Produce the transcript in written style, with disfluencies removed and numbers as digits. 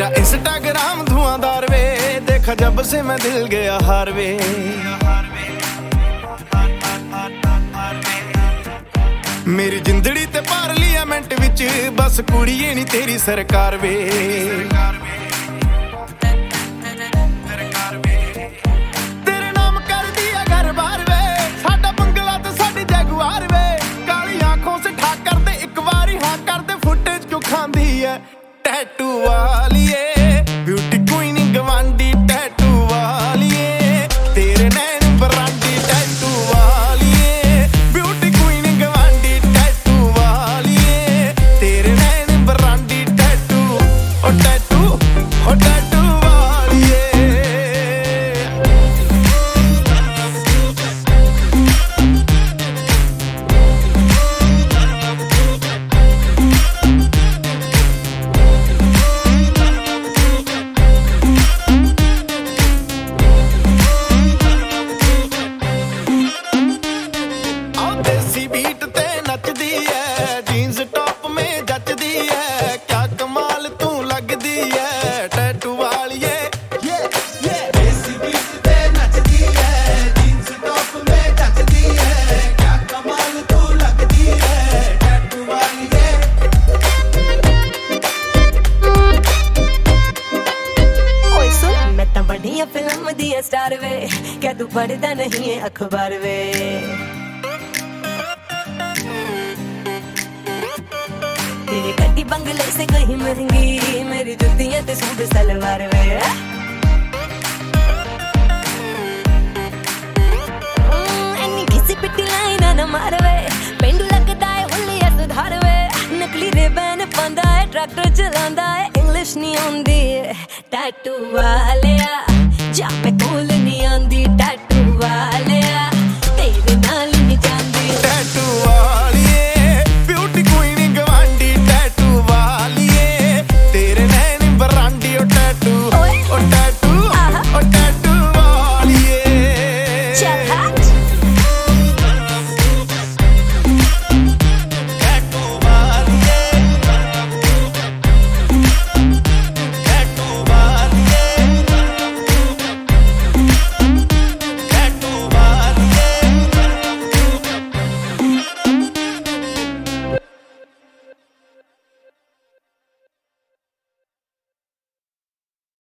तेरा इंस्टाग्राम धुआंधार वे, देखा जब से मैं दिल गया हार वे। मेरी जिंदड़ी ते पार्लियामेंट विच बस कुड़िए नी तेरी सरकार वे। तेरे नाम कर दिया घर बार वे, साडा बंगला ते साडी जगुआर वे। काली आंखों से ठा कर दे एक बारी हाँ कर दे, फुटेज क्यों खांदी है टैटू वालिए। ब्यूटी क्वीन गवांडी टैटू वालिए, तेरे नैन बरांडी टैटू वालिए। ब्यूटी क्वीन गवांडी टैटू वालिए, तेरे नैन बरांडी टैटू ओ टैटू ओ टैटू वालिए। बीट ते नचदी है, जीन्स टॉप में जचदी है, क्या कमाल तू लगदी है टैटू वालिए। देसी बीट ते नचदी है, जीन्स टॉप में जचदी है, क्या कमाल तू लगदी है टैटू वालिए। ओए सुन मैं तां बड़ी फिल्म दी स्टार वे, क्या तू पढ़दा नहीं है अखबार वे। तेरी गड्डी बंगले से कहीं महंगी, मेरी जुत्तियां ते सूट सलवार वे। एनी किसी पिट्टी लाइन न मारवे, पेंडू लगदा है हुलिया सुधार वे। नकली रिबन पांदा है, ट्रैक्टर चलांदा है, इंग्लिश नहीं आउंदी टैटू वालिया। जा